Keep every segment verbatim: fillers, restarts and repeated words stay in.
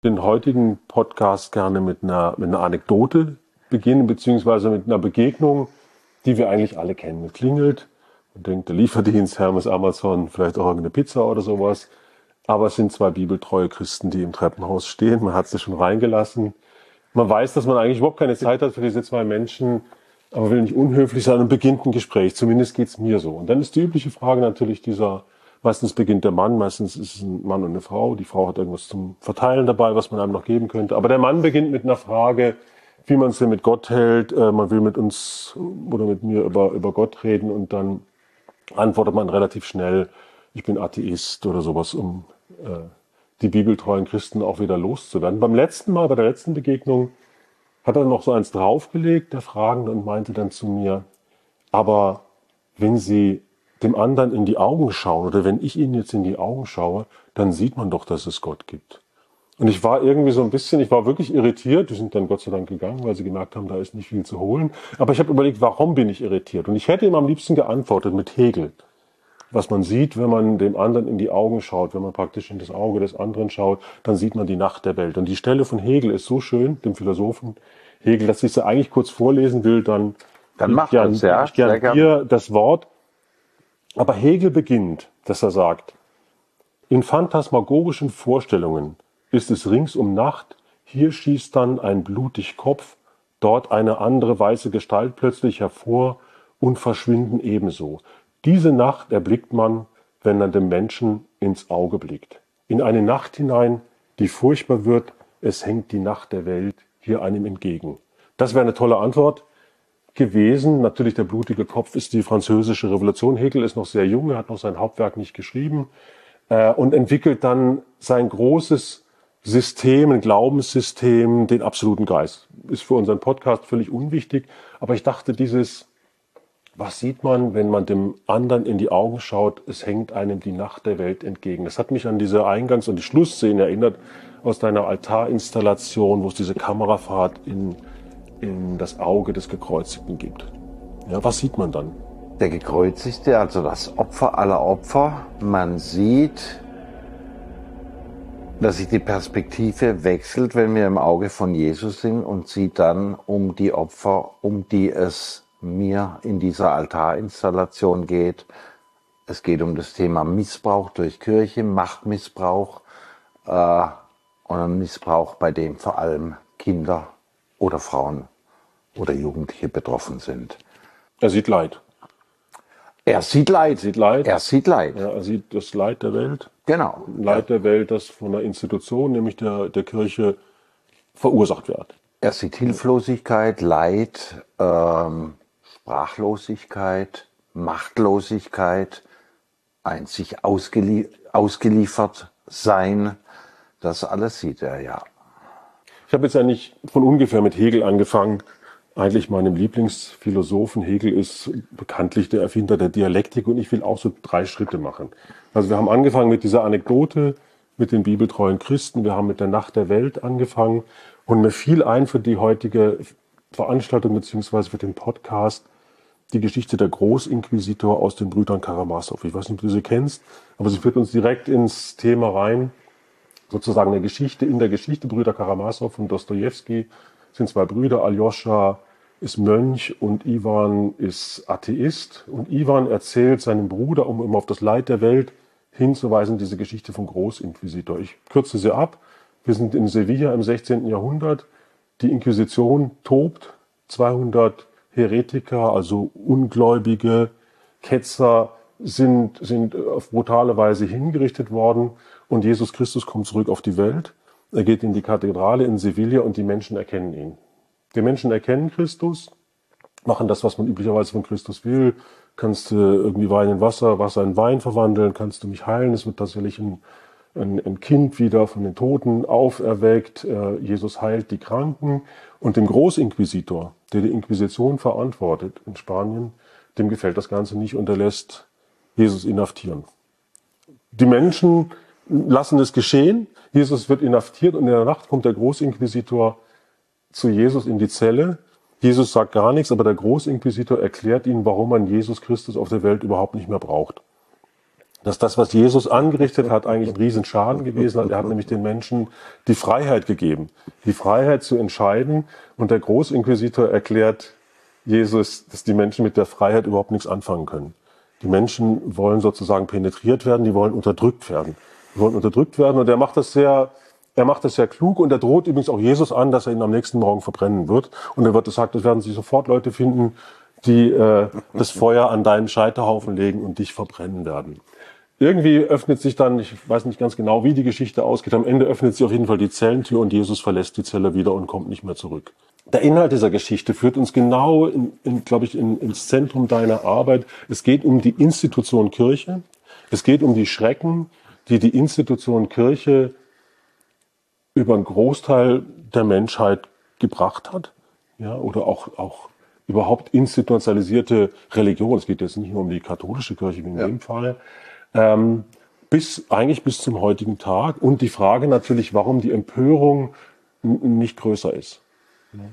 Den heutigen Podcast gerne mit einer, mit einer Anekdote beginnen, beziehungsweise mit einer Begegnung, die wir eigentlich alle kennen. Es klingelt, man denkt, der Lieferdienst, Hermes, Amazon, vielleicht auch irgendeine Pizza oder sowas. Aber es sind zwei bibeltreue Christen, die im Treppenhaus stehen. Man hat sie schon reingelassen. Man weiß, dass man eigentlich überhaupt keine Zeit hat für diese zwei Menschen, aber will nicht unhöflich sein und beginnt ein Gespräch. Zumindest geht's mir so. Und dann ist die übliche Frage natürlich dieser, meistens beginnt der Mann, meistens ist es ein Mann und eine Frau. Die Frau hat irgendwas zum Verteilen dabei, was man einem noch geben könnte. Aber der Mann beginnt mit einer Frage, wie man es denn mit Gott hält. Man will mit uns oder mit mir über, über Gott reden und dann antwortet man relativ schnell, ich bin Atheist oder sowas, um äh, die bibeltreuen Christen auch wieder loszuwerden. Beim letzten Mal, bei der letzten Begegnung, hat er noch so eins draufgelegt, der Fragende, und meinte dann zu mir, aber wenn Sie dem anderen in die Augen schauen oder wenn ich Ihnen jetzt in die Augen schaue, dann sieht man doch, dass es Gott gibt. Und ich war irgendwie so ein bisschen, ich war wirklich irritiert. Die sind dann Gott sei Dank gegangen, weil sie gemerkt haben, da ist nicht viel zu holen. Aber ich habe überlegt, warum bin ich irritiert? Und ich hätte ihm am liebsten geantwortet mit Hegel. Was man sieht, wenn man dem anderen in die Augen schaut, wenn man praktisch in das Auge des anderen schaut, dann sieht man die Nacht der Welt. Und die Stelle von Hegel ist so schön, dem Philosophen Hegel, dass ich sie eigentlich kurz vorlesen will, dann, dann mach gern, das, ja. Ich gern hier das Wort. Aber Hegel beginnt, dass er sagt, in phantasmagorischen Vorstellungen ist es ringsum Nacht, hier schießt dann ein blutig Kopf, dort eine andere weiße Gestalt plötzlich hervor und verschwinden ebenso. Diese Nacht erblickt man, wenn man dem Menschen ins Auge blickt. In eine Nacht hinein, die furchtbar wird, es hängt die Nacht der Welt hier einem entgegen. Das wäre eine tolle Antwort gewesen. Natürlich der blutige Kopf ist die französische Revolution. Hegel ist noch sehr jung, er hat noch sein Hauptwerk nicht geschrieben äh, und entwickelt dann sein großes System, ein Glaubenssystem, den absoluten Geist. Ist für unseren Podcast völlig unwichtig, aber ich dachte, dieses, was sieht man, wenn man dem anderen in die Augen schaut, es hängt einem die Nacht der Welt entgegen. Das hat mich an diese Eingangs- und die Schlussszene erinnert aus deiner Altarinstallation, wo es diese Kamerafahrt in in das Auge des Gekreuzigten gibt. Ja, was sieht man dann? Der Gekreuzigte, also das Opfer aller Opfer. Man sieht, dass sich die Perspektive wechselt, wenn wir im Auge von Jesus sind und sieht dann um die Opfer, um die es mir in dieser Altarinstallation geht. Es geht um das Thema Missbrauch durch Kirche, Machtmissbrauch äh, und Missbrauch, bei dem vor allem Kinder oder Frauen oder Jugendliche betroffen sind. Er sieht Leid. Er sieht Leid. Er sieht Leid. Er sieht Leid. Ja, er sieht das Leid der Welt. Genau. Leid der Welt, das von einer Institution, nämlich der, der Kirche, verursacht wird. Er sieht Hilflosigkeit, Leid, ähm, Sprachlosigkeit, Machtlosigkeit, ein sich ausgelie- ausgeliefert sein. Das alles sieht er, ja. Ich habe jetzt ja nicht von ungefähr mit Hegel angefangen. Eigentlich meinem Lieblingsphilosophen. Hegel ist bekanntlich der Erfinder der Dialektik und ich will auch so drei Schritte machen. Also wir haben angefangen mit dieser Anekdote mit den bibeltreuen Christen. Wir haben mit der Nacht der Welt angefangen und mir fiel ein für die heutige Veranstaltung beziehungsweise für den Podcast die Geschichte der Großinquisitor aus den Brüdern Karamasow. Ich weiß nicht, ob du sie kennst, aber sie führt uns direkt ins Thema rein. Sozusagen eine Geschichte in der Geschichte. Brüder Karamasow und Dostojewski sind zwei Brüder. Aljoscha ist Mönch und Iwan ist Atheist. Und Iwan erzählt seinem Bruder, um immer auf das Leid der Welt hinzuweisen, diese Geschichte vom Großinquisitor. Ich kürze sie ab. Wir sind in Sevilla im sechzehnten Jahrhundert. Die Inquisition tobt. zweihundert Heretiker, also Ungläubige, Ketzer, sind, sind auf brutale Weise hingerichtet worden. Und Jesus Christus kommt zurück auf die Welt. Er geht in die Kathedrale in Sevilla und die Menschen erkennen ihn. Die Menschen erkennen Christus, machen das, was man üblicherweise von Christus will. Kannst du irgendwie Wein in Wasser, Wasser in Wein verwandeln, kannst du mich heilen. Es wird tatsächlich ein, ein, ein Kind wieder von den Toten auferweckt. Jesus heilt die Kranken. Und dem Großinquisitor, der die Inquisition verantwortet in Spanien, dem gefällt das Ganze nicht und er lässt Jesus inhaftieren. Die Menschen lassen es geschehen. Jesus wird inhaftiert und in der Nacht kommt der Großinquisitor zu Jesus in die Zelle. Jesus sagt gar nichts, aber der Großinquisitor erklärt ihm, warum man Jesus Christus auf der Welt überhaupt nicht mehr braucht. dass das, was Jesus angerichtet hat, eigentlich ein Riesenschaden gewesen hat. Er hat nämlich den Menschen die Freiheit gegeben, die Freiheit zu entscheiden. Und der Großinquisitor erklärt Jesus, dass die Menschen mit der Freiheit überhaupt nichts anfangen können. Die Menschen wollen sozusagen penetriert werden, die wollen unterdrückt werden. Die wollen unterdrückt werden und er macht das sehr, er macht das sehr klug und er droht übrigens auch Jesus an, dass er ihn am nächsten Morgen verbrennen wird. Und er wird gesagt, es werden sich sofort Leute finden, die äh, das Feuer an deinen Scheiterhaufen legen und dich verbrennen werden. Irgendwie öffnet sich dann, ich weiß nicht ganz genau, wie die Geschichte ausgeht, am Ende öffnet sich auf jeden Fall die Zellentür und Jesus verlässt die Zelle wieder und kommt nicht mehr zurück. Der Inhalt dieser Geschichte führt uns genau, in, in, glaube ich, in, ins Zentrum deiner Arbeit. Es geht um die Institution Kirche. Es geht um die Schrecken, die die Institution Kirche über einen Großteil der Menschheit gebracht hat. Ja, oder auch, auch überhaupt institutionalisierte Religion. Es geht jetzt nicht nur um die katholische Kirche wie in ja. dem Fall. Ähm, bis, eigentlich bis zum heutigen Tag. Und die Frage natürlich, warum die Empörung n- nicht größer ist. Das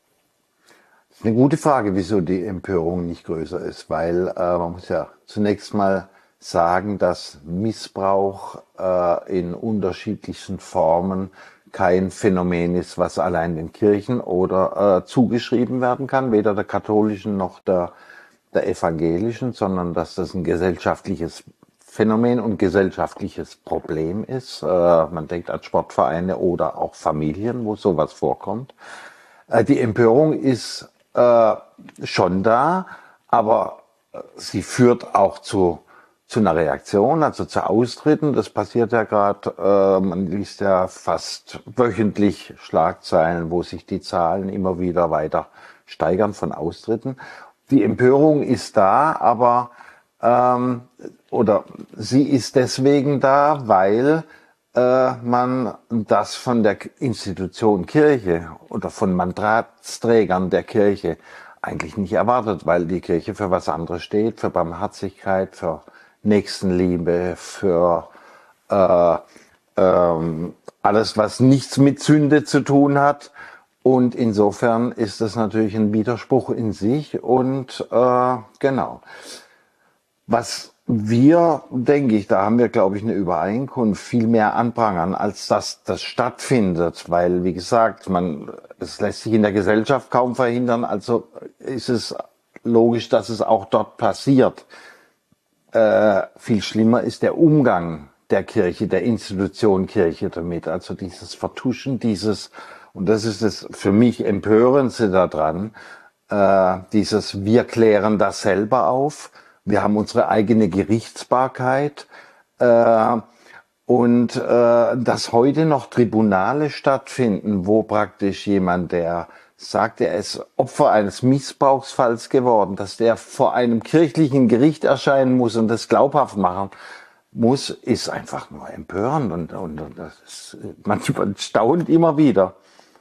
ist eine gute Frage, wieso die Empörung nicht größer ist, weil äh, man muss ja zunächst mal sagen, dass Missbrauch äh, in unterschiedlichsten Formen kein Phänomen ist, was allein den Kirchen oder äh, zugeschrieben werden kann, weder der katholischen noch der, der evangelischen, sondern dass das ein gesellschaftliches Phänomen und gesellschaftliches Problem ist. Äh, man denkt an Sportvereine oder auch Familien, wo sowas vorkommt. Äh, die Empörung ist äh, schon da, aber sie führt auch zu zu einer Reaktion, also zu Austritten. Das passiert ja gerade, äh, man liest ja fast wöchentlich Schlagzeilen, wo sich die Zahlen immer wieder weiter steigern von Austritten. Die Empörung ist da, aber ähm, oder sie ist deswegen da, weil äh, man das von der Institution Kirche oder von Mandatsträgern der Kirche eigentlich nicht erwartet, weil die Kirche für was anderes steht, für Barmherzigkeit, für Nächstenliebe, für äh, ähm, alles, was nichts mit Sünde zu tun hat. Und insofern ist das natürlich ein Widerspruch in sich. Und äh, genau. Was wir, denke ich, da haben wir, glaube ich, eine Übereinkunft, viel mehr anprangern, als dass das stattfindet. Weil, wie gesagt, man, es lässt sich in der Gesellschaft kaum verhindern. Also ist es logisch, dass es auch dort passiert. Äh, viel schlimmer ist der Umgang der Kirche, der Institution Kirche damit. Also dieses Vertuschen, dieses, und das ist das für mich Empörendste daran, äh, dieses wir klären das selber auf, wir haben unsere eigene Gerichtsbarkeit äh, und äh, dass heute noch Tribunale stattfinden, wo praktisch jemand, der sagt, er ist Opfer eines Missbrauchsfalls geworden, dass der vor einem kirchlichen Gericht erscheinen muss und das glaubhaft machen muss, ist einfach nur empörend und, und, und das ist, man staunt immer wieder.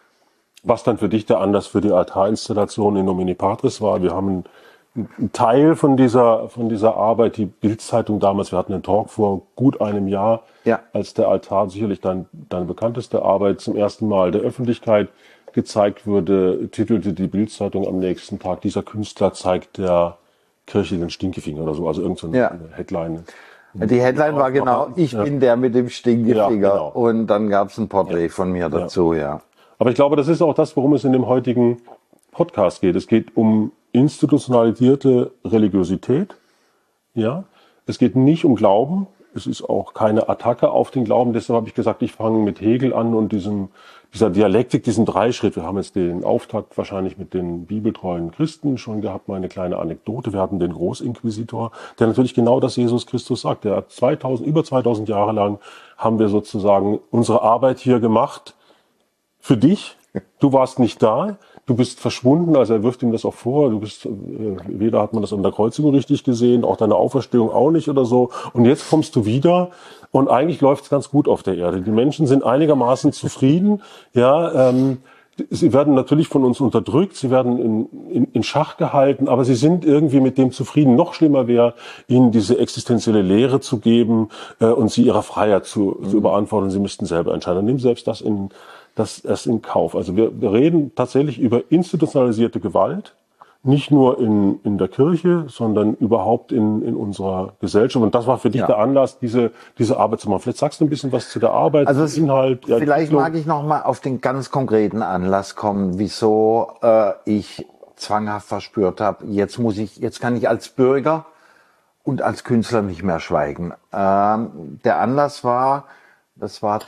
Was dann für dich der Anlass für die Altarinstallation in Nomine Patris war? Wir haben einen, einen Teil von dieser, von dieser Arbeit, die Bild-Zeitung damals, wir hatten einen Talk vor gut einem Jahr, ja. als der Altar, sicherlich dein, deine bekannteste Arbeit, zum ersten Mal der Öffentlichkeit gezeigt wurde, titelte die Bild-Zeitung am nächsten Tag, dieser Künstler zeigt der Kirche den Stinkefinger oder so, also irgendeine ja. Headline. Die Headline war genau, ich ja. bin der mit dem Stinkefinger. Ja, genau. Und dann gab es ein Porträt ja. von mir dazu, ja. ja. Aber ich glaube, das ist auch das, worum es in dem heutigen Podcast geht. Es geht um institutionalisierte Religiosität. Ja, es geht nicht um Glauben. Es ist auch keine Attacke auf den Glauben. Deshalb habe ich gesagt, ich fange mit Hegel an und diesem, dieser Dialektik, diesen Dreischritt. Wir haben jetzt den Auftakt wahrscheinlich mit den bibeltreuen Christen schon gehabt, mal eine kleine Anekdote. Wir hatten den Großinquisitor, der natürlich genau das Jesus Christus sagt. Der hat zweitausend, über zweitausend Jahre lang haben wir sozusagen unsere Arbeit hier gemacht für dich. Du warst nicht da. Du bist verschwunden, also er wirft ihm das auch vor, du bist, äh, weder hat man das an der Kreuzigung richtig gesehen, auch deine Auferstehung auch nicht oder so. Und jetzt kommst du wieder und eigentlich läuft es ganz gut auf der Erde. Die Menschen sind einigermaßen zufrieden, ja, ähm, sie werden natürlich von uns unterdrückt, sie werden in, in, in Schach gehalten, aber sie sind irgendwie mit dem zufrieden. Noch schlimmer wäre, ihnen diese existenzielle Lehre zu geben äh, und sie ihrer Freiheit zu, mhm. zu überantworten. Sie müssten selber entscheiden. Und nimm selbst das in das erst in Kauf. Also wir, wir reden tatsächlich über institutionalisierte Gewalt. nicht nur in, in der Kirche, sondern überhaupt in, in unserer Gesellschaft. Und das war für dich Ja. der Anlass, diese, diese Arbeit zu machen. Vielleicht sagst du ein bisschen was zu der Arbeit, Also zum es, Inhalt. Ja, vielleicht Entwicklung. mag ich noch mal auf den ganz konkreten Anlass kommen, wieso äh, ich zwanghaft verspürt habe, jetzt muss ich, jetzt kann ich als Bürger und als Künstler nicht mehr schweigen. Ähm, der Anlass war, das war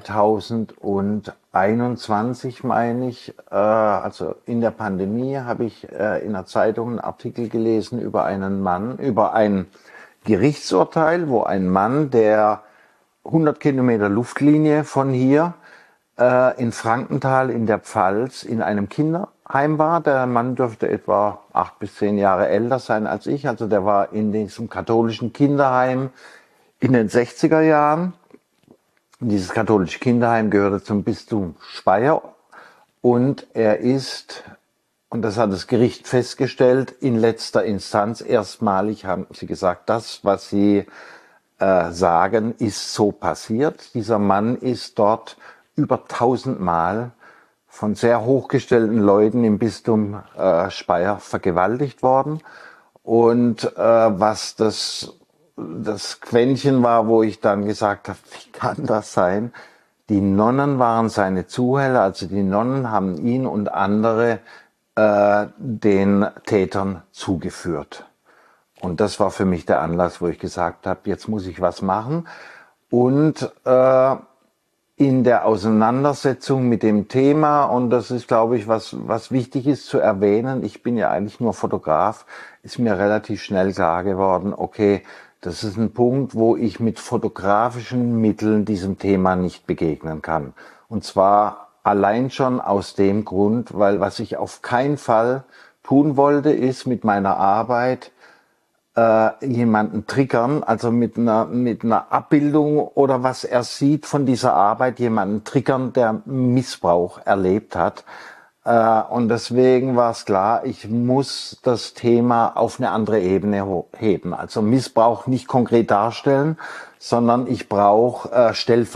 zweitausendeinundzwanzig, meine ich, äh, also in der Pandemie habe ich äh, in der Zeitung einen Artikel gelesen über einen Mann, über ein Gerichtsurteil, wo ein Mann, der hundert Kilometer Luftlinie von hier äh, in Frankenthal in der Pfalz in einem Kinderheim war. Der Mann dürfte etwa acht bis zehn Jahre älter sein als ich. Also der war in diesem katholischen Kinderheim in den sechziger Jahren. Dieses katholische Kinderheim gehörte zum Bistum Speyer und er ist, und das hat das Gericht festgestellt, in letzter Instanz erstmalig haben sie gesagt, das, was sie äh, sagen, ist so passiert. Dieser Mann ist dort über tausendmal von sehr hochgestellten Leuten im Bistum äh, Speyer vergewaltigt worden. Und äh, was das, das Quäntchen war, wo ich dann gesagt habe, wie kann das sein? Die Nonnen waren seine Zuhälter, also die Nonnen haben ihn und andere äh, den Tätern zugeführt. Und das war für mich der Anlass, wo ich gesagt habe, jetzt muss ich was machen. Und äh, in der Auseinandersetzung mit dem Thema, und das ist, glaube ich, was, was wichtig ist zu erwähnen, ich bin ja eigentlich nur Fotograf, ist mir relativ schnell klar geworden, okay, das ist ein Punkt, wo ich mit fotografischen Mitteln diesem Thema nicht begegnen kann. Und zwar allein schon aus dem Grund, weil was ich auf keinen Fall tun wollte, ist mit meiner Arbeit äh, jemanden triggern, also mit einer, mit einer Abbildung oder was er sieht von dieser Arbeit, jemanden triggern, der Missbrauch erlebt hat. Äh, und deswegen war es klar, ich muss das Thema auf eine andere Ebene heben. Also Missbrauch nicht konkret darstellen, sondern ich brauche äh,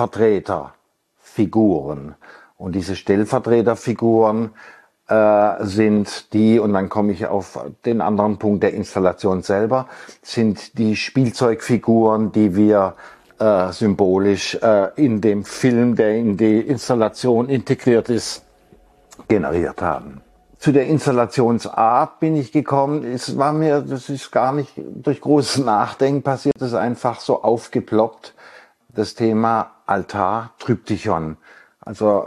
Stellvertreterfiguren. Und diese Stellvertreterfiguren äh, sind die, und dann komme ich auf den anderen Punkt der Installation selber, sind die Spielzeugfiguren, die wir äh, symbolisch äh, in dem Film, der in die Installation integriert ist, generiert haben. Zu der Installationsart bin ich gekommen. Es war mir, das ist gar nicht durch großes Nachdenken passiert, es ist einfach so aufgeploppt, das Thema Altar, Triptychon. Also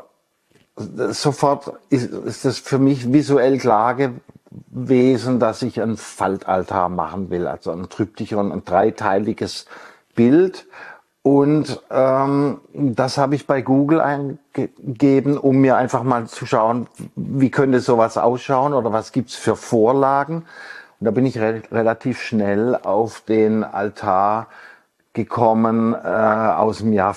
sofort ist, ist es für mich visuell klar gewesen, dass ich einen Faltaltar machen will, also ein Triptychon, ein dreiteiliges Bild. Und ähm, das habe ich bei Google eingegeben, um mir einfach mal zu schauen, wie könnte sowas ausschauen oder was gibt's für Vorlagen. Und da bin ich re relativ schnell auf den Altar gekommen äh, aus dem Jahr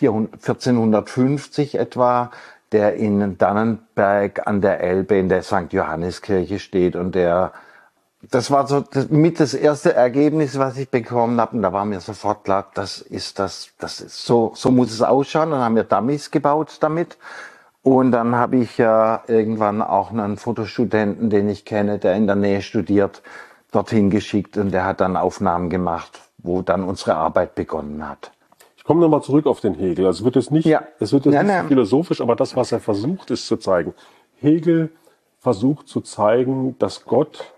vierzehnhundertfünfzig etwa, der in Dannenberg an der Elbe in der Sankt Johanneskirche steht, und der, das war so das, mit das erste Ergebnis, was ich bekommen habe, und da war mir sofort klar, das ist das, das ist so, so muss es ausschauen. Dann haben wir Dummies gebaut damit, und dann habe ich ja irgendwann auch einen Fotostudenten, den ich kenne, der in der Nähe studiert, dorthin geschickt, und der hat dann Aufnahmen gemacht, wo dann unsere Arbeit begonnen hat. Ich komme nochmal zurück auf den Hegel. Also es wird jetzt nicht, Ja. es wird jetzt Ja, nicht ne. so philosophisch, aber das, was er versucht, ist zu zeigen. Hegel versucht zu zeigen, dass Gott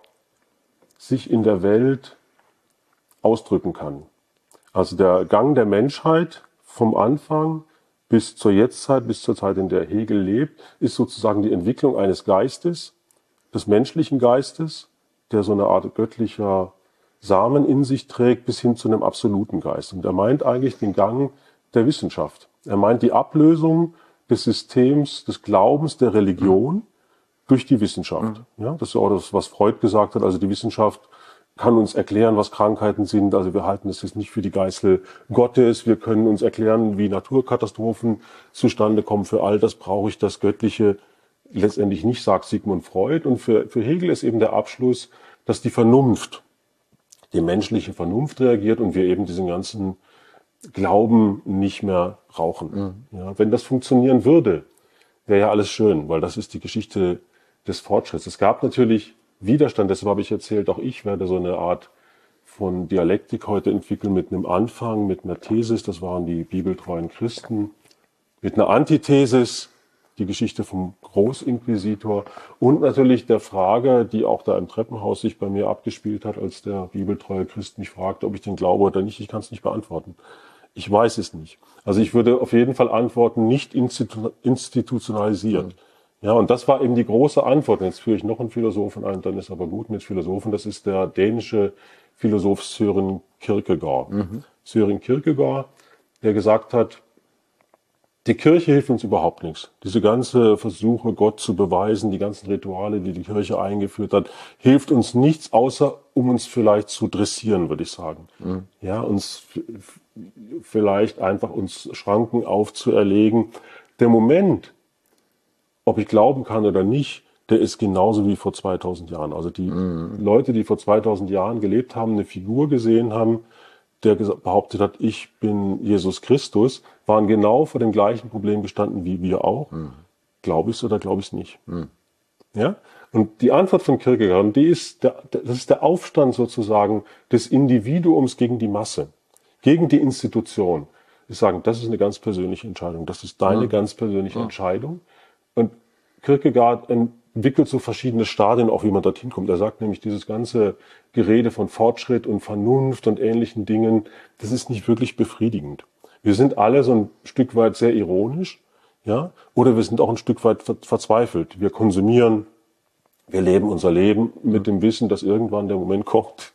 sich in der Welt ausdrücken kann. Also der Gang der Menschheit vom Anfang bis zur Jetztzeit, bis zur Zeit, in der Hegel lebt, ist sozusagen die Entwicklung eines Geistes, des menschlichen Geistes, der so eine Art göttlicher Samen in sich trägt, bis hin zu einem absoluten Geist. Und er meint eigentlich den Gang der Wissenschaft. Er meint die Ablösung des Systems, des Glaubens, der Religion durch die Wissenschaft. Ja, das ist auch das, was Freud gesagt hat. Also die Wissenschaft kann uns erklären, was Krankheiten sind. Also wir halten das jetzt nicht für die Geißel Gottes. Wir können uns erklären, wie Naturkatastrophen zustande kommen. Für all das brauche ich das Göttliche letztendlich nicht, sagt Sigmund Freud. Und für, für Hegel ist eben der Abschluss, dass die Vernunft, die menschliche Vernunft reagiert und wir eben diesen ganzen Glauben nicht mehr brauchen. Mhm. Ja, wenn das funktionieren würde, wäre ja alles schön, weil das ist die Geschichte des Fortschritts. Es gab natürlich Widerstand. Deshalb habe ich erzählt, auch ich werde so eine Art von Dialektik heute entwickeln mit einem Anfang, mit einer Thesis, das waren die bibeltreuen Christen, mit einer Antithesis, die Geschichte vom Großinquisitor und natürlich der Frage, die auch da im Treppenhaus sich bei mir abgespielt hat, als der bibeltreue Christ mich fragte, ob ich den glaube oder nicht. Ich kann es nicht beantworten. Ich weiß es nicht. Also ich würde auf jeden Fall antworten, nicht institu institutionalisiert. Mhm. Ja, und das war eben die große Antwort. Und jetzt führe ich noch einen Philosophen ein, dann ist aber gut mit Philosophen. Das ist der dänische Philosoph Søren Kierkegaard. Mhm. Søren Kierkegaard, der gesagt hat, die Kirche hilft uns überhaupt nichts. Diese ganze Versuche, Gott zu beweisen, die ganzen Rituale, die die Kirche eingeführt hat, hilft uns nichts, außer um uns vielleicht zu dressieren, würde ich sagen. Mhm. Ja, uns vielleicht einfach uns Schranken aufzuerlegen. Der Moment, ob ich glauben kann oder nicht, der ist genauso wie vor zweitausend Jahren. Also die mhm. Leute, die vor zweitausend Jahren gelebt haben, eine Figur gesehen haben, der behauptet hat, ich bin Jesus Christus, waren genau vor dem gleichen Problem gestanden wie wir auch. Mhm. Glaube ich es oder glaube ich es nicht? Mhm. Ja? Und die Antwort von Kierkegaard, die ist der, das ist der Aufstand sozusagen des Individuums gegen die Masse, gegen die Institution. Ich sage, das ist eine ganz persönliche Entscheidung. Das ist deine mhm. ganz persönliche mhm. Entscheidung. Und Kierkegaard entwickelt so verschiedene Stadien, auch wie man dorthin kommt. Er sagt nämlich, dieses ganze Gerede von Fortschritt und Vernunft und ähnlichen Dingen, das ist nicht wirklich befriedigend. Wir sind alle so ein Stück weit sehr ironisch, ja, oder wir sind auch ein Stück weit ver verzweifelt. Wir konsumieren, wir leben unser Leben mit dem Wissen, dass irgendwann der Moment kommt,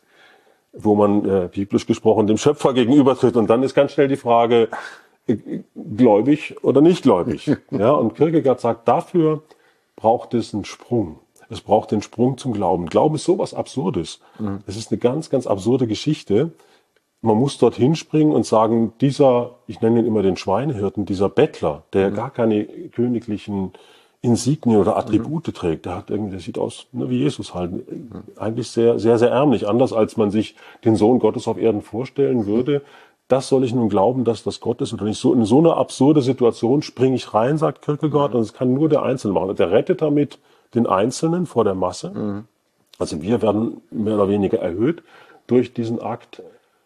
wo man äh, biblisch gesprochen dem Schöpfer gegenübertritt. Und dann ist ganz schnell die Frage, äh, gläubig oder nicht gläubig. Ja, und Kierkegaard sagt, dafür braucht es einen Sprung. Es braucht den Sprung zum Glauben. Glauben ist sowas Absurdes. Mhm. Es ist eine ganz, ganz absurde Geschichte. Man muss dorthin springen und sagen, dieser, ich nenne ihn immer den Schweinehirten, dieser Bettler, der mhm. gar keine königlichen Insignien oder Attribute mhm. trägt, der hat irgendwie, der sieht aus, ne, wie Jesus halt. Mhm. Eigentlich sehr, sehr, sehr ärmlich. Anders als man sich den Sohn Gottes auf Erden vorstellen würde. Das soll ich nun glauben, dass das Gott ist oder nicht. So, in so eine absurde Situation springe ich rein, sagt Kierkegaard, mhm. und es kann nur der Einzelne machen. Und der rettet damit den Einzelnen vor der Masse. Mhm. Also wir werden mehr oder weniger erhöht durch diesen Akt.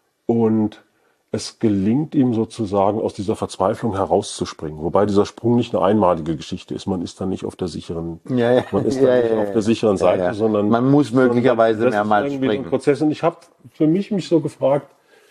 Und es gelingt ihm sozusagen, aus dieser Verzweiflung herauszuspringen. Wobei dieser Sprung nicht eine einmalige Geschichte ist. Man ist dann nicht auf der sicheren, ja, ja. man ist ja, dann nicht ja, auf der sicheren Seite, ja, ja. sondern man muss möglicherweise mehrmals springen. Ein Prozess. Und ich habe für mich mich so gefragt,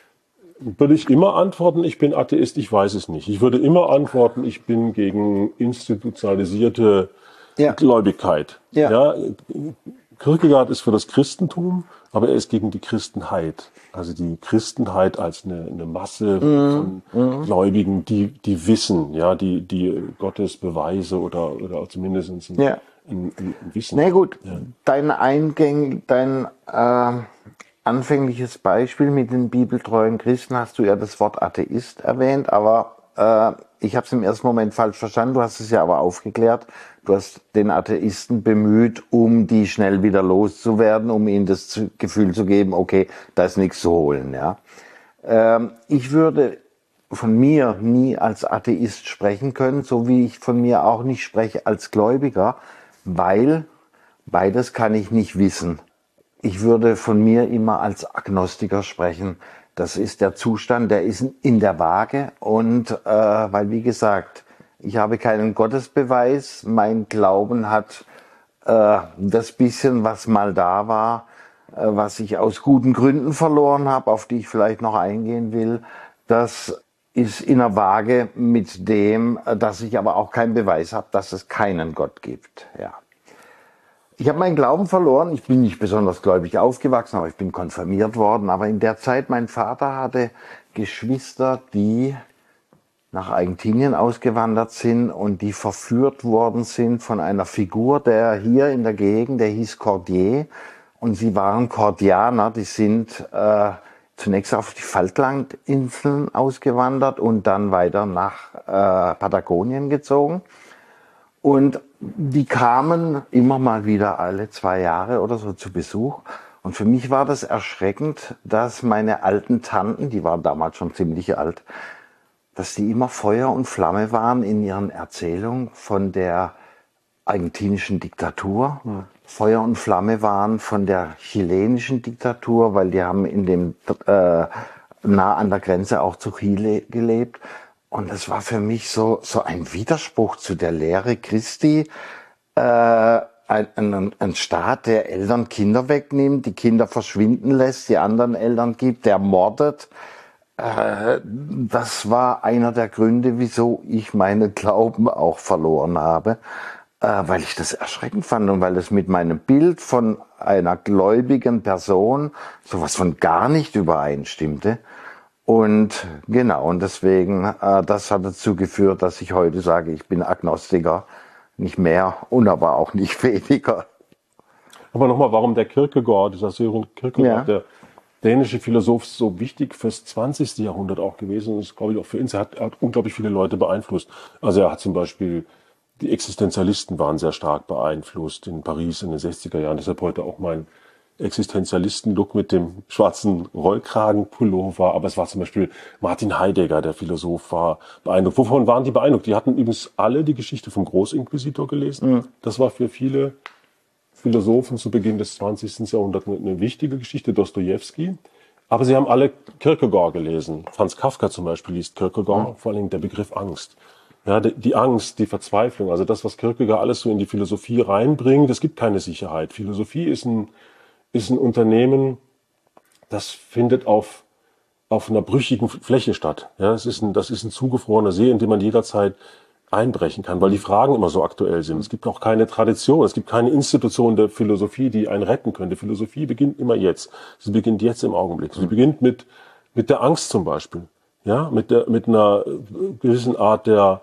würde ich immer antworten, ich bin Atheist, ich weiß es nicht. Ich würde immer antworten, ich bin gegen institutionalisierte ja. Gläubigkeit. Ja. Ja, Kierkegaard ist für das Christentum, aber er ist gegen die Christenheit. Also die Christenheit als eine, eine Masse mhm. von mhm. Gläubigen, die, die wissen, ja, die, die Gottes Beweise oder, oder zumindest ein, ja. ein, ein, ein Wissen. Na gut, ja. dein Eingäng, dein äh, anfängliches Beispiel mit den bibeltreuen Christen hast du ja das Wort Atheist erwähnt, aber äh, ich habe es im ersten Moment falsch verstanden, du hast es ja aber aufgeklärt. Du hast den Atheisten bemüht, um die schnell wieder loszuwerden, um ihnen das Gefühl zu geben, okay, da ist nichts zu holen. Ja. Ähm, ich würde von mir nie als Atheist sprechen können, so wie ich von mir auch nicht spreche als Gläubiger, weil beides kann ich nicht wissen. Ich würde von mir immer als Agnostiker sprechen. Das ist der Zustand, der ist in der Waage und äh, weil, wie gesagt, ich habe keinen Gottesbeweis. Mein Glauben hat äh, das bisschen, was mal da war, äh, was ich aus guten Gründen verloren habe, auf die ich vielleicht noch eingehen will. Das ist in der Waage mit dem, dass ich aber auch keinen Beweis habe, dass es keinen Gott gibt. Ja. Ich habe meinen Glauben verloren. Ich bin nicht besonders gläubig aufgewachsen, aber ich bin konfirmiert worden. Aber in der Zeit, mein Vater hatte Geschwister, die nach Argentinien ausgewandert sind und die verführt worden sind von einer Figur, der hier in der Gegend, der hieß Cordier. Und sie waren Kordianer, die sind äh, zunächst auf die Falklandinseln ausgewandert und dann weiter nach äh, Patagonien gezogen. Und die kamen immer mal wieder alle zwei Jahre oder so zu Besuch. Und für mich war das erschreckend, dass meine alten Tanten, die waren damals schon ziemlich alt, dass die immer Feuer und Flamme waren in ihren Erzählungen von der argentinischen Diktatur, Feuer und Flamme waren von der chilenischen Diktatur, weil die haben in dem äh, nah an der Grenze auch zu Chile gelebt. Und es war für mich so, so ein Widerspruch zu der Lehre Christi. Äh, ein, ein, ein Staat, der Eltern Kinder wegnimmt, die Kinder verschwinden lässt, die anderen Eltern gibt, der mordet. Äh, das war einer der Gründe, wieso ich meinen Glauben auch verloren habe. Äh, weil ich das erschreckend fand und weil es mit meinem Bild von einer gläubigen Person sowas von gar nicht übereinstimmte. Und genau, und deswegen, äh, das hat dazu geführt, dass ich heute sage, ich bin Agnostiker, nicht mehr und aber auch nicht weniger. Aber nochmal, warum der Kierkegaard, dieser Søren Kierkegaard, Ja. der dänische Philosoph, so wichtig fürs zwanzigste. Jahrhundert auch gewesen ist, glaube ich, auch für ihn. Er hat, er hat unglaublich viele Leute beeinflusst. Also er hat zum Beispiel, die Existenzialisten waren sehr stark beeinflusst in Paris in den sechziger Jahren. Deshalb heute auch mein Existenzialisten-Look mit dem schwarzen Rollkragenpullover. Aber es war zum Beispiel Martin Heidegger, der Philosoph, war beeindruckt. Wovon waren die beeindruckt? Die hatten übrigens alle die Geschichte vom Großinquisitor gelesen. Mhm. Das war für viele Philosophen zu Beginn des zwanzigsten. Jahrhunderts eine wichtige Geschichte, Dostojewski. Aber sie haben alle Kierkegaard gelesen. Franz Kafka zum Beispiel liest Kierkegaard, mhm. vor allem der Begriff Angst. Ja, die Angst, die Verzweiflung, also das, was Kierkegaard alles so in die Philosophie reinbringt, es gibt keine Sicherheit. Philosophie ist ein, ist ein Unternehmen, das findet auf, auf einer brüchigen Fläche statt. Ja, das ist ein, das ist ein zugefrorener See, in dem man jederzeit einbrechen kann, weil die Fragen immer so aktuell sind. Es gibt auch keine Tradition, es gibt keine Institution der Philosophie, die einen retten könnte. Philosophie beginnt immer jetzt. Sie beginnt jetzt im Augenblick. Sie beginnt mit, mit der Angst zum Beispiel. Ja, mit der, mit einer gewissen Art der,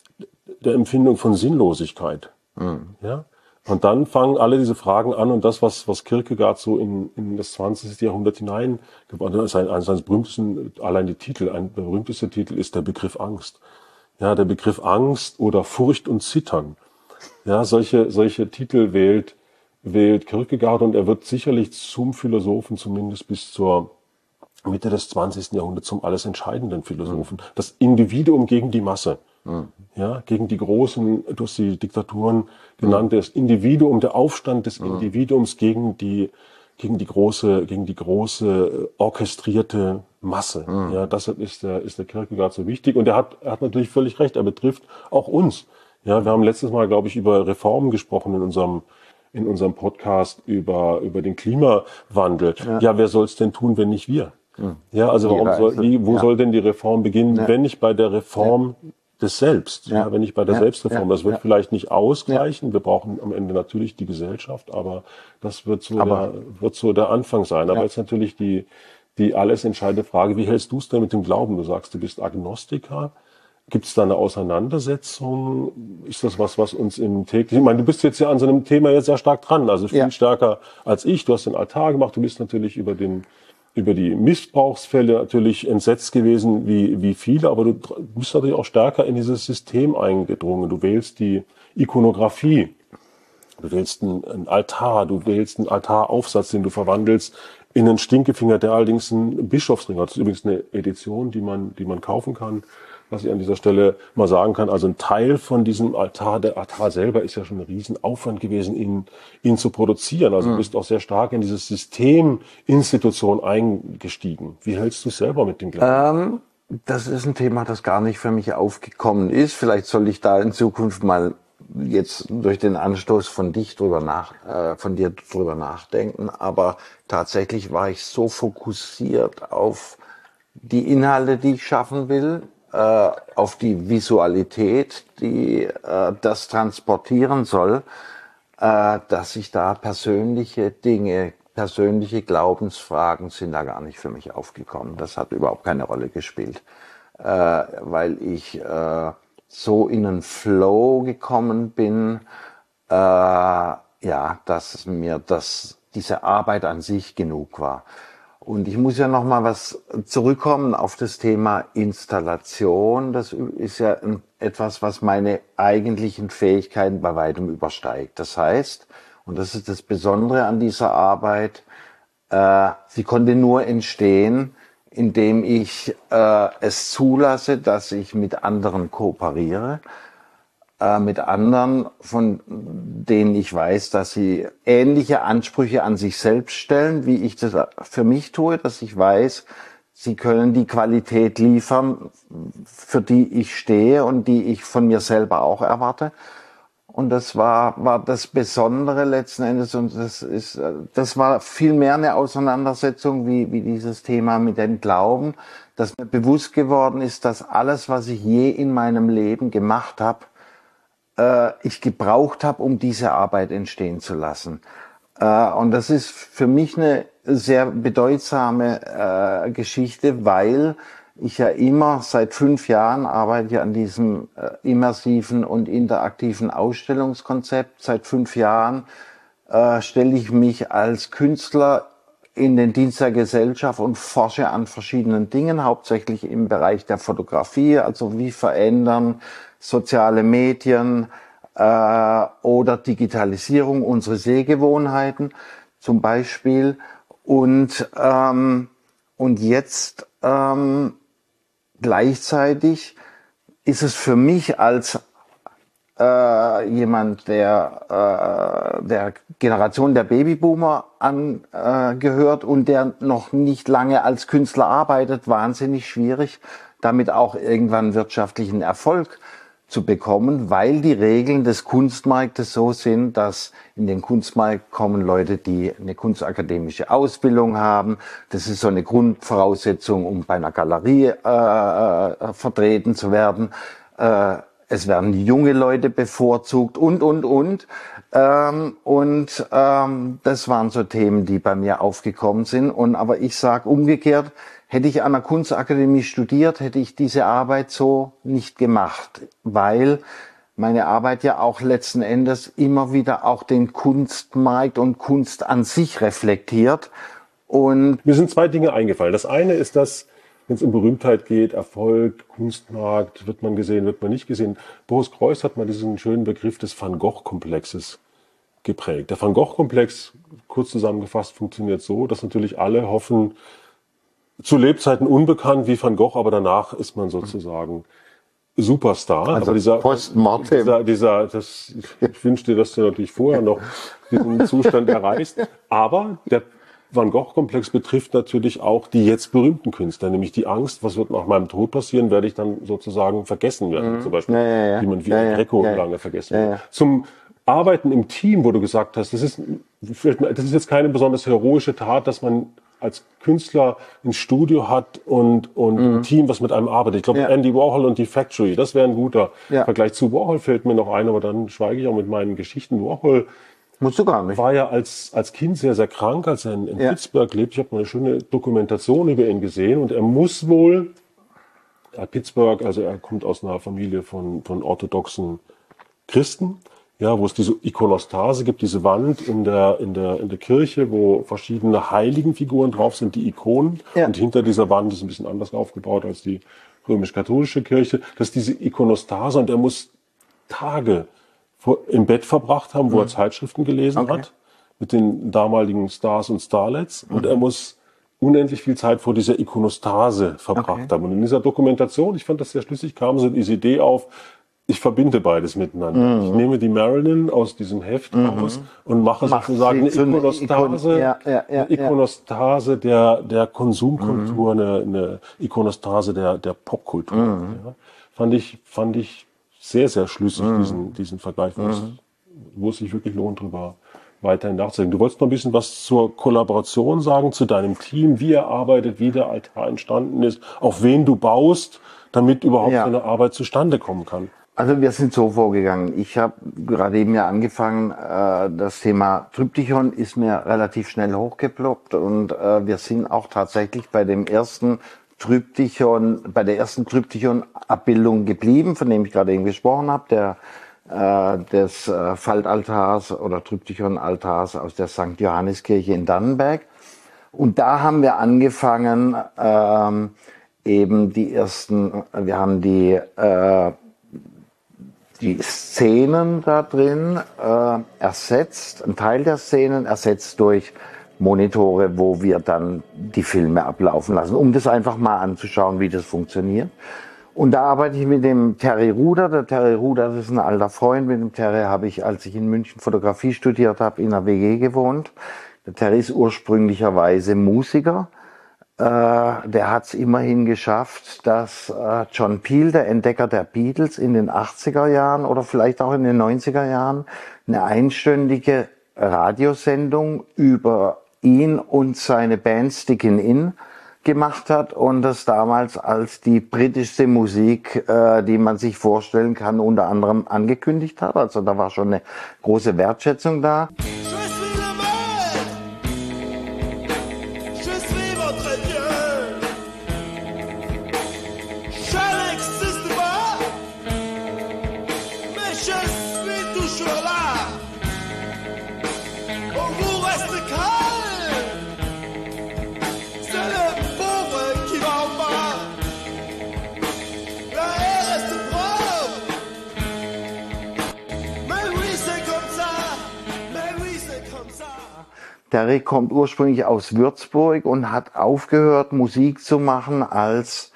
der Empfindung von Sinnlosigkeit. Mhm. Ja. Und dann fangen alle diese Fragen an und das, was, was Kierkegaard so in, in das zwanzigste. Jahrhundert hinein gebracht hat, ist ein, ein seines berühmtesten, allein die Titel, ein der berühmteste Titel ist der Begriff Angst. Ja, der Begriff Angst oder Furcht und Zittern. Ja, solche, solche Titel wählt, wählt Kierkegaard und er wird sicherlich zum Philosophen zumindest bis zur Mitte des zwanzigsten. Jahrhunderts zum alles entscheidenden Philosophen. Mhm. Das Individuum gegen die Masse. Mhm. Ja, gegen die großen, du hast die Diktaturen genannt, das Individuum, der Aufstand des mhm. Individuums gegen die, gegen die große, gegen die große orchestrierte Masse. Mhm. Ja, deshalb ist der, ist der Kierkegaard so wichtig. Und er hat, er hat natürlich völlig recht. Er betrifft auch uns. Ja, wir haben letztes Mal, glaube ich, über Reformen gesprochen in unserem, in unserem Podcast über, über den Klimawandel. Ja, ja wer soll es denn tun, wenn nicht wir? Mhm. Ja, also warum soll, wie, wo ja. soll denn die Reform beginnen, ja. wenn nicht bei der Reform ja. des Selbst, ja. ja, wenn nicht bei der ja. Selbstreform. Das wird ja. vielleicht nicht ausgleichen. Ja. Wir brauchen am Ende natürlich die Gesellschaft, aber das wird so, aber, der, wird so der Anfang sein. Aber ja. jetzt natürlich die, die alles entscheidende Frage, wie hältst du es denn mit dem Glauben? Du sagst, du bist Agnostiker. Gibt es da eine Auseinandersetzung? Ist das was, was uns im täglichen, ich meine, du bist jetzt ja an so einem Thema jetzt sehr stark dran, also viel ja. stärker als ich. Du hast den Altar gemacht, du bist natürlich über den, über die Missbrauchsfälle natürlich entsetzt gewesen, wie, wie viele, aber du bist natürlich auch stärker in dieses System eingedrungen. Du wählst die Ikonografie, du wählst einen, einen Altar, du wählst einen Altaraufsatz, den du verwandelst in einen Stinkefinger, der allerdings ein Bischofsring hat. Das ist übrigens eine Edition, die man, die man kaufen kann. Was ich an dieser Stelle mal sagen kann, also ein Teil von diesem Altar, der Altar selber ist ja schon ein Riesenaufwand gewesen, ihn, ihn zu produzieren. Also mhm. du bist auch sehr stark in dieses System Institution eingestiegen. Wie hältst du es selber mit dem Glauben? Ähm, das ist ein Thema, das gar nicht für mich aufgekommen ist. Vielleicht soll ich da in Zukunft mal jetzt durch den Anstoß von dich drüber nach, äh, von dir drüber nachdenken. Aber tatsächlich war ich so fokussiert auf die Inhalte, die ich schaffen will, auf die Visualität, die äh, das transportieren soll, äh, dass ich da persönliche Dinge, persönliche Glaubensfragen sind da gar nicht für mich aufgekommen. Das hat überhaupt keine Rolle gespielt, äh, weil ich äh, so in einen Flow gekommen bin, äh, ja, dass mir das, diese Arbeit an sich genug war. Und ich muss ja noch mal was zurückkommen auf das Thema Installation. Das ist ja etwas, was meine eigentlichen Fähigkeiten bei weitem übersteigt. Das heißt, und das ist das Besondere an dieser Arbeit, äh, sie konnte nur entstehen, indem ich äh, es zulasse, dass ich mit anderen kooperiere, äh, mit anderen, von denen ich weiß, dass sie ähnliche Ansprüche an sich selbst stellen, wie ich das für mich tue, dass ich weiß, sie können die Qualität liefern, für die ich stehe und die ich von mir selber auch erwarte. Und das war, war das Besondere letzten Endes. Und das ist, das war viel mehr eine Auseinandersetzung wie, wie dieses Thema mit dem Glauben, dass mir bewusst geworden ist, dass alles, was ich je in meinem Leben gemacht habe, äh, ich gebraucht habe, um diese Arbeit entstehen zu lassen. Äh, und das ist für mich eine sehr bedeutsame äh, Geschichte, weil ich ja immer seit fünf Jahren arbeite ja an diesem äh, immersiven und interaktiven Ausstellungskonzept. Seit fünf Jahren äh, stelle ich mich als Künstler in den Dienst der Gesellschaft und forsche an verschiedenen Dingen, hauptsächlich im Bereich der Fotografie, also wie verändern soziale Medien äh, oder Digitalisierung unsere Sehgewohnheiten zum Beispiel. Und, ähm, und jetzt ähm, gleichzeitig ist es für mich als äh, jemand, der äh, der Generation der Babyboomer angehört und der noch nicht lange als Künstler arbeitet, wahnsinnig schwierig, damit auch irgendwann wirtschaftlichen Erfolg zu bekommen, weil die Regeln des Kunstmarktes so sind, dass in den Kunstmarkt kommen Leute, die eine kunstakademische Ausbildung haben. Das ist so eine Grundvoraussetzung, um bei einer Galerie äh, äh, vertreten zu werden. Äh, es werden junge Leute bevorzugt und, und, und. Ähm, und ähm, das waren so Themen, die bei mir aufgekommen sind. Und aber ich sage umgekehrt, hätte ich an der Kunstakademie studiert, hätte ich diese Arbeit so nicht gemacht, weil meine Arbeit ja auch letzten Endes immer wieder auch den Kunstmarkt und Kunst an sich reflektiert. Und mir sind zwei Dinge eingefallen. Das eine ist, dass, wenn es um Berühmtheit geht, Erfolg, Kunstmarkt, wird man gesehen, wird man nicht gesehen. Boris Greuß hat mal diesen schönen Begriff des Van Gogh-Komplexes geprägt. Der Van Gogh-Komplex, kurz zusammengefasst, funktioniert so, dass natürlich alle hoffen, zu Lebzeiten unbekannt wie Van Gogh, aber danach ist man sozusagen Superstar. Also aber dieser, Postmortem. dieser, dieser, das, ich wünsche dir, dass du natürlich vorher noch diesen Zustand erreichst. Aber der Van Gogh-Komplex betrifft natürlich auch die jetzt berühmten Künstler, nämlich die Angst, was wird nach meinem Tod passieren, werde ich dann sozusagen vergessen werden. Mhm. Zum Beispiel, ja, ja, ja. wie man wie ja, Greco ja, lange vergessen ja, wird. ja. Zum Arbeiten im Team, wo du gesagt hast, das ist, das ist jetzt keine besonders heroische Tat, dass man als Künstler ein Studio hat und, und mhm. ein Team, was mit einem arbeitet. Ich glaube, ja. Andy Warhol und die Factory, das wäre ein guter ja. Vergleich zu Warhol, fällt mir noch ein, aber dann schweige ich auch mit meinen Geschichten. Warhol Musst du gar nicht. war ja als, als Kind sehr, sehr krank, als er in, in ja. Pittsburgh lebt. Ich habe mal eine schöne Dokumentation über ihn gesehen und er muss wohl, ja, Pittsburgh, also er kommt aus einer Familie von, von orthodoxen Christen, ja, wo es diese Ikonostase gibt, diese Wand in der, in der, in der Kirche, wo verschiedene Heiligenfiguren drauf sind, die Ikonen. Ja. Und hinter dieser Wand ist ein bisschen anders aufgebaut als die römisch-katholische Kirche. Das ist diese Ikonostase und er muss Tage vor, im Bett verbracht haben, wo mhm. er Zeitschriften gelesen okay. hat, mit den damaligen Stars und Starlets. Mhm. Und er muss unendlich viel Zeit vor dieser Ikonostase verbracht okay. haben. Und in dieser Dokumentation, ich fand das sehr schlüssig, kam so diese Idee auf, ich verbinde beides miteinander. Mhm. Ich nehme die Marilyn aus diesem Heft mhm. raus und mache Mach sozusagen eine Ikonostase, eine, Ikon, ja, ja, ja, eine Ikonostase der, der Konsumkultur, mhm. eine, eine Ikonostase der, der Popkultur. Mhm. Ja. Fand ich, fand ich sehr, sehr schlüssig, mhm. diesen, diesen Vergleich, wo, mhm. es, wo es sich wirklich lohnt, drüber weiterhin nachzudenken. Du wolltest noch ein bisschen was zur Kollaboration sagen, zu deinem Team, wie er arbeitet, wie der Altar entstanden ist, auf wen du baust, damit überhaupt ja. so eine Arbeit zustande kommen kann. Also wir sind so vorgegangen. Ich habe gerade eben ja angefangen, äh, das Thema Tryptychon ist mir relativ schnell hochgeploppt und äh, wir sind auch tatsächlich bei dem ersten Tryptychon, bei der ersten Tryptychon-Abbildung geblieben, von dem ich gerade eben gesprochen habe, der äh, des äh, Faltaltars oder Tryptychon-Altars aus der Sankt Johanniskirche in Dannenberg. Und da haben wir angefangen, ähm, eben die ersten, wir haben die äh, die Szenen da drin äh, ersetzt, ein Teil der Szenen ersetzt durch Monitore, wo wir dann die Filme ablaufen lassen, um das einfach mal anzuschauen, wie das funktioniert. Und da arbeite ich mit dem Terry Ruder. Der Terry Ruder, das ist ein alter Freund. Mit dem Terry habe ich, als ich in München Fotografie studiert habe, in einer W G gewohnt. Der Terry ist ursprünglicherweise Musiker. Äh, der hat es immerhin geschafft, dass äh, John Peel, der Entdecker der Beatles, in den achtziger Jahren oder vielleicht auch in den neunziger Jahren eine einstündige Radiosendung über ihn und seine Band Stickin' In gemacht hat und das damals als die britischste Musik, äh, die man sich vorstellen kann, unter anderem angekündigt hat. Also da war schon eine große Wertschätzung da. Terry kommt ursprünglich aus Würzburg und hat aufgehört, Musik zu machen, als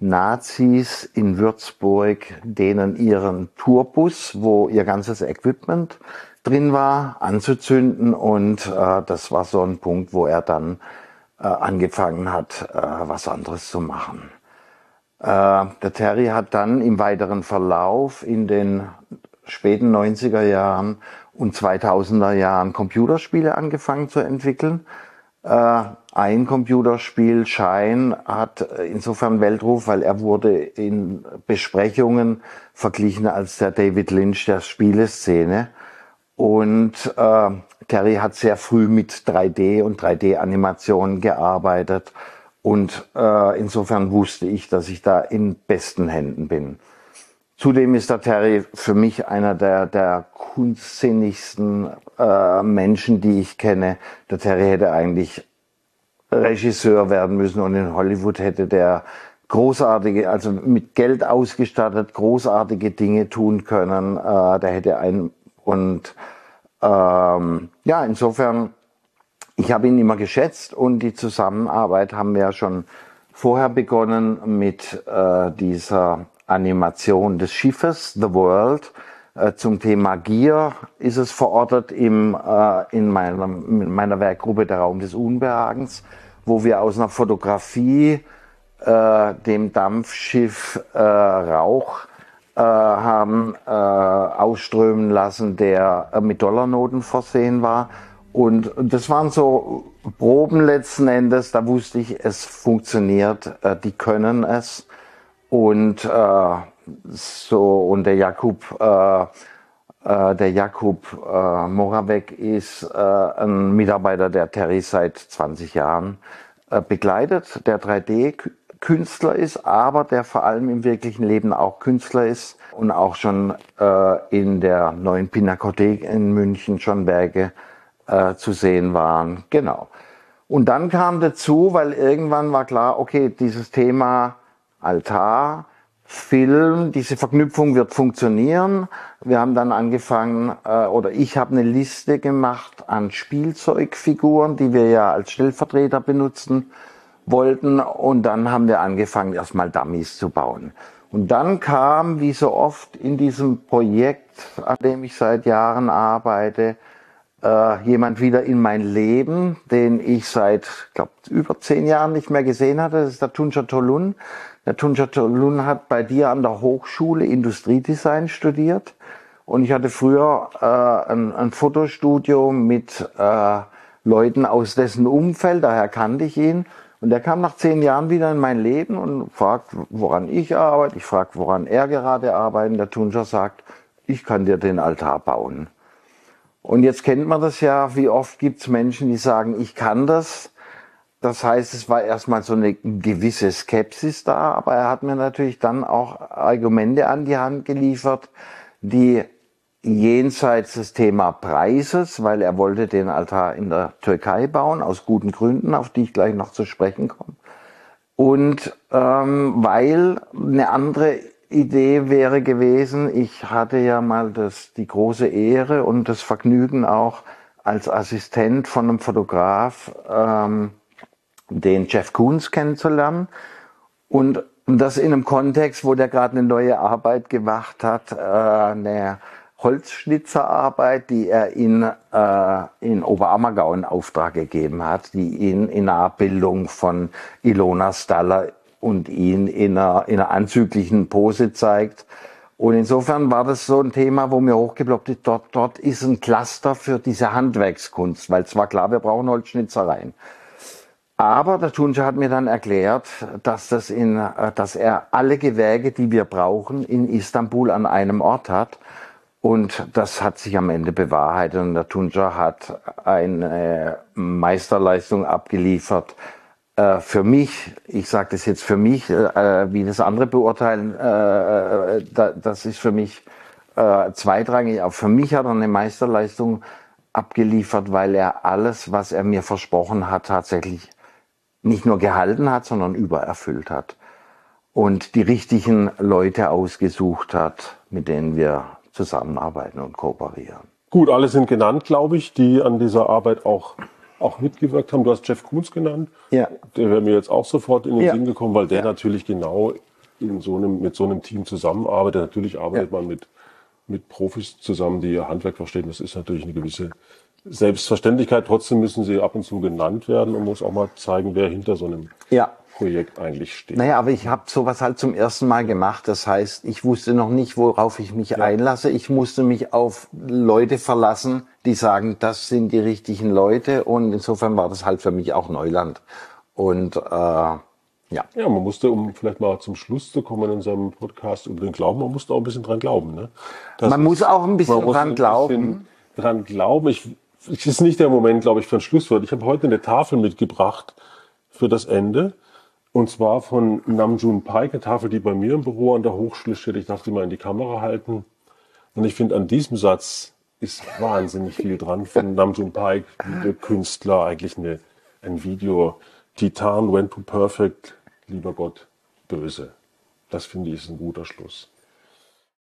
Nazis in Würzburg denen ihren Tourbus, wo ihr ganzes Equipment drin war, anzuzünden. Und äh, das war so ein Punkt, wo er dann äh, angefangen hat, äh, was anderes zu machen. Äh, der Terry hat dann im weiteren Verlauf in den späten neunziger Jahren und zweitausender Jahren Computerspiele angefangen zu entwickeln. Äh, ein Computerspiel, Shine, hat insofern Weltruf, weil er wurde in Besprechungen verglichen als der David Lynch der Spieleszene. Und äh, Terry hat sehr früh mit drei D und drei D-Animationen gearbeitet. Und äh, insofern wusste ich, dass ich da in besten Händen bin. Zudem ist der Terry für mich einer der, der kunstsinnigsten äh, Menschen, die ich kenne. Der Terry hätte eigentlich Regisseur werden müssen und in Hollywood hätte der großartige, also mit Geld ausgestattet, großartige Dinge tun können. Äh, der hätte ein und ähm, ja, insofern, ich habe ihn immer geschätzt und die Zusammenarbeit haben wir ja schon vorher begonnen mit äh, dieser Animation des Schiffes, The World. Äh, zum Thema Gier ist es verortet im, äh, in, meiner, in meiner Werkgruppe Der Raum des Unbehagens, wo wir aus einer Fotografie äh, dem Dampfschiff äh, Rauch äh, haben äh, ausströmen lassen, der äh, mit Dollarnoten versehen war. Und das waren so Proben letzten Endes, da wusste ich, es funktioniert, äh, die können es. Und äh, so und der Jakub, äh, äh, der Jakub äh, Moravec ist äh, ein Mitarbeiter, der Terry seit zwanzig Jahren äh, begleitet, der drei D-Künstler ist, aber der vor allem im wirklichen Leben auch Künstler ist und auch schon äh, in der neuen Pinakothek in München schon Werke äh, zu sehen waren. Genau. Und dann kam dazu, weil irgendwann war klar, okay, dieses Thema Altar, Film, diese Verknüpfung wird funktionieren. Wir haben dann angefangen, äh, oder ich habe eine Liste gemacht an Spielzeugfiguren, die wir ja als Stellvertreter benutzen wollten. Und dann haben wir angefangen, erstmal Dummies zu bauen. Und dann kam, wie so oft in diesem Projekt, an dem ich seit Jahren arbeite, äh, jemand wieder in mein Leben, den ich seit, glaube über zehn Jahren nicht mehr gesehen hatte. Das ist der Tunca Tolun. Der Tunca Tolun hat bei dir an der Hochschule Industriedesign studiert und ich hatte früher äh, ein, ein Fotostudio mit äh, Leuten aus dessen Umfeld, daher kannte ich ihn. Und der kam nach zehn Jahren wieder in mein Leben und fragt, woran ich arbeite. Ich frage, woran er gerade arbeitet. Der Tunca sagt, ich kann dir den Altar bauen. Und jetzt kennt man das ja, wie oft gibt es Menschen, die sagen, ich kann das. Das heißt, es war erstmal so eine gewisse Skepsis da, aber er hat mir natürlich dann auch Argumente an die Hand geliefert, die jenseits des Thema Preises, weil er wollte den Altar in der Türkei bauen, aus guten Gründen, auf die ich gleich noch zu sprechen komme. Und ähm, weil eine andere Idee wäre gewesen, ich hatte ja mal das, die große Ehre und das Vergnügen auch als Assistent von einem Fotograf, ähm, den Jeff Koons kennenzulernen. Und Und das in einem Kontext, wo der gerade eine neue Arbeit gemacht hat, äh, eine Holzschnitzerarbeit, die er in, äh, in Oberammergau in Auftrag gegeben hat, die ihn in einer Abbildung von Ilona Staller und ihn in einer, in einer anzüglichen Pose zeigt. Und insofern war das so ein Thema, wo mir hochgeploppt ist, dort, dort ist ein Cluster für diese Handwerkskunst, weil es war klar, wir brauchen Holzschnitzereien. Aber der Tunja hat mir dann erklärt, dass, das in, dass er alle Gewerke, die wir brauchen, in Istanbul an einem Ort hat. Und das hat sich am Ende bewahrheitet. Und der Tunja hat eine Meisterleistung abgeliefert. Äh, für mich, ich sage das jetzt für mich, äh, wie das andere beurteilen, äh, da, das ist für mich äh, zweitrangig. Aber für mich hat er eine Meisterleistung abgeliefert, weil er alles, was er mir versprochen hat, tatsächlich nicht nur gehalten hat, sondern übererfüllt hat und die richtigen Leute ausgesucht hat, mit denen wir zusammenarbeiten und kooperieren. Gut, alle sind genannt, glaube ich, die an dieser Arbeit auch, auch mitgewirkt haben. Du hast Jeff Koons genannt. Ja. Der wäre mir jetzt auch sofort in den Ja. Sinn gekommen, weil der Ja. natürlich genau in so einem, mit so einem Team zusammenarbeitet. Natürlich arbeitet Ja. man mit, mit Profis zusammen, die ihr Handwerk verstehen. Das ist natürlich eine gewisse Selbstverständlichkeit. Trotzdem müssen sie ab und zu genannt werden und muss auch mal zeigen, wer hinter so einem Ja. Projekt eigentlich steht. Naja, aber ich habe sowas halt zum ersten Mal gemacht. Das heißt, ich wusste noch nicht, worauf ich mich einlasse. Ich musste mich auf Leute verlassen, die sagen, das sind die richtigen Leute. Und insofern war das halt für mich auch Neuland. Und äh, ja. Ja, man musste, um vielleicht mal zum Schluss zu kommen in unserem Podcast über den Glauben, man musste auch ein bisschen dran glauben. Ne? Das Man muss auch ein bisschen man muss dran ein glauben. bisschen dran glauben. Ich, es ist nicht der Moment, glaube ich, für ein Schlusswort. Ich habe heute eine Tafel mitgebracht für das Ende. Und zwar von Namjoon Paik, eine Tafel, die bei mir im Büro an der Hochschule steht. Ich darf die mal in die Kamera halten. Und ich finde, an diesem Satz ist wahnsinnig viel dran von Namjoon Paik, der Künstler, eigentlich eine, ein Video. Titan went to perfect, lieber Gott, böse. Das finde ich ist ein guter Schluss.